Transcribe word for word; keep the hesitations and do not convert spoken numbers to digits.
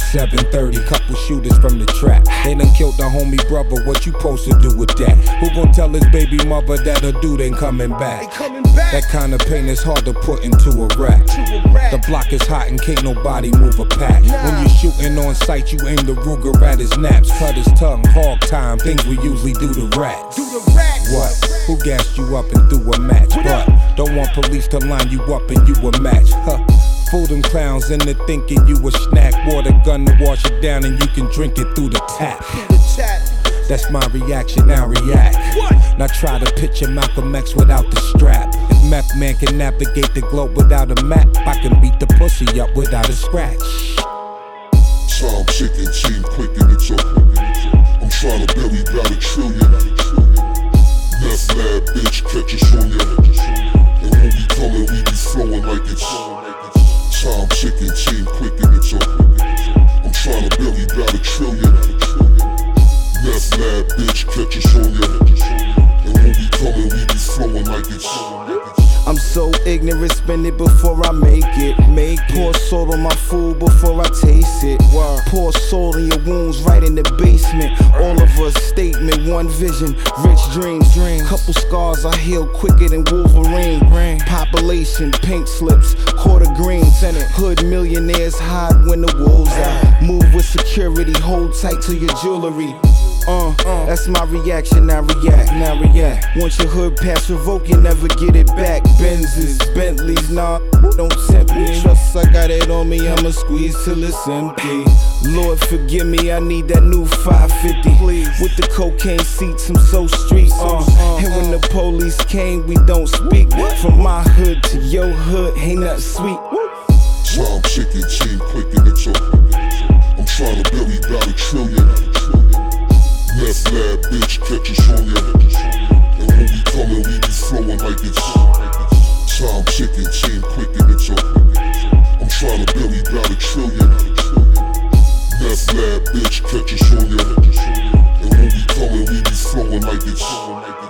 seven thirty, couple shooters from the trap. They done killed the homie brother, what you supposed to do with that? Who gon' tell his baby mother that her dude ain't coming back? That kind of pain is hard to put into a rap. The block is hot and can't nobody move a pack. When you shooting on sight, you aim the Ruger at his naps. Cut his tongue, hog time, things we usually do to rats. What? Who gassed you up and threw a match? But don't want police to line you up and you a match. Huh. Fool them clowns into thinking you a snack. Water gun to wash it down and you can drink it through the tap. That's my reaction, now react. Now try to picture Malcolm X without the strap. If Meth Man can navigate the globe without a map, I can beat the pussy up without a scratch. Time ticking, team quick and it's up. I'm trying to bury about a trillion. Meth lab, bitch, catch us on ya. And when we coming, we be flowing like it's time ticking, team quick and it's up. I'm trying to bury about a trillion. Meth lab, bitch, catch us on ya. And when we coming, we be flowing like it's I'm so ignorant, spend it before I make it. Make pour salt on my food before I taste it. Word. Pour salt in your wounds right in the basement. All of us statement, one vision, rich dreams. dreams. Couple scars I heal quicker than Wolverine. Rain. Population, pink slips, quarter green. Senate. Hood millionaires hide when the wolves out. Move with security, hold tight to your jewelry. Uh, uh, that's my reaction, now react, now react. Once your hood pass revoke, you never get it back. Benzes, Bentleys, nah, don't tempt me. Trust I got it on me, I'ma squeeze till it's empty. Lord forgive me, I need that new five fifty. With the cocaine seats, I'm so street. Uh, and when the police came, we don't speak. From my hood to your hood, ain't nothing sweet. Time ticking, team quick and it's up. I'm trying to bury about a trillion. Meth lab, bitch, catch us on ya. And when we coming, we be flowing like it's time ticking, team quick and it's up. I'm trying to bury about a trillion. Meth lab, bitch, catch us on ya. And when we coming, we be flowing like it's